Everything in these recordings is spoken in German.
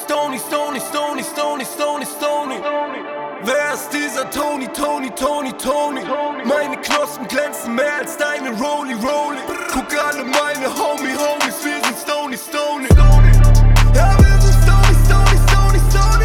Stony, Stony, Stony, Stony, Stony, Stony. Wer ist dieser Tony, Tony, Tony, Tony? Meine Knospen glänzen mehr als deine Rolli, Rolli. Guck alle meine Homies, wir sind Stony, Stony. Ja, wir sind Stony, Stony, Stony, Stony.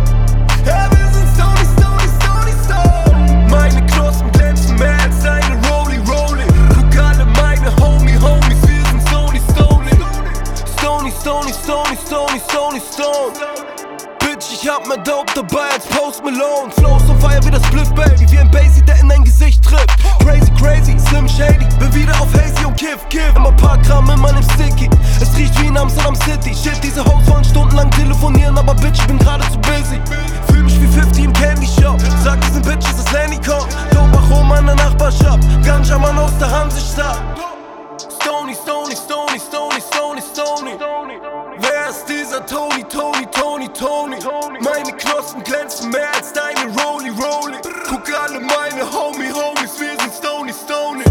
Ja, wir sind Stony, Stony, Stony, Stony. Meine Knospen glänzen mehr als deine Rolli, Rolli. Guck alle meine Homies, wir sind Stony, Stony. Stony, Stony, Stony, Stony, Stony, Stony. Bitch, ich hab mehr Dope dabei als Post Malone. Flows on fire wie das Spliff Baby, wie ein Basie, der in dein Gesicht trifft. Crazy, crazy, Slim Shady, bin wieder auf Hazy und Kiff. Immer paar Gramm in meinem Sticky. Es riecht wie in Amsterdam City. Shit, diese Hoes wollen stundenlang telefonieren, aber Bitch, ich bin gerade zu busy. Fühl mich wie 50 im Candy Shop. Sag diesen Bitches, dass Lenny kommt. Dope Aroma in der Nachbarschaft. Ganja Mann aus der Hansestadt. Stony, Stony, Stony, Stony, Stony, Stony. Wer ist dieser Tony, Tony, Tony, Tony? Meine Knospen glänzen mehr als deine Rolli, Rolli. Guck alle meine Homies, wir sind Stony, Stony.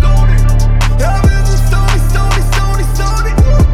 Ja, wir sind Stony, Stony, Stony, Stony.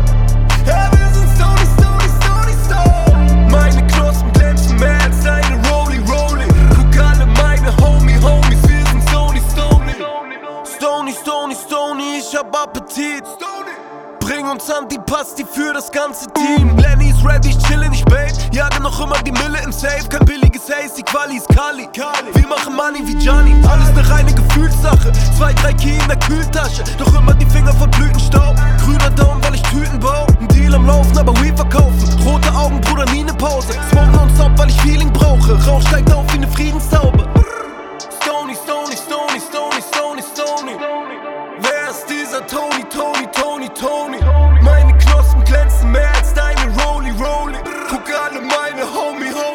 Ja, wir sind Stony, Stony, Stony, Stony. Meine Knospen glänzen mehr als deine Rolli, Rolli. Guck alle meine Homies, wir sind Stony, Stony. Stony, Stony, Stony, ich hab Appetit. Bring uns Antipasti für das ganze Team. Lenny ist ready, ich chille nicht, babe. Jage noch immer die Mille im Safe. Kein billiges Ace, die Quali ist Kali. Wir machen Money wie Gianni. Alles ne reine Gefühlssache. 2, 3 Key in der Kühltasche. Doch immer die Finger voll Blütenstaub. Grüner Daumen, weil ich Tüten bau. Ein Deal am Laufen, aber Weed verkaufen. Rote Augen, Bruder, nie ne Pause. Smoke nonstop, weil ich Feeling brauche. Rauch steigt auf wie ne Friedenstaube. Stony, Stony, Stony, Stony, Stony, Stony. Wer ist dieser Tony, Tony, Tony, Tony? Meine Knospen glänzen mehr als deine Rolli, Rolli. Guck alle meine Homies.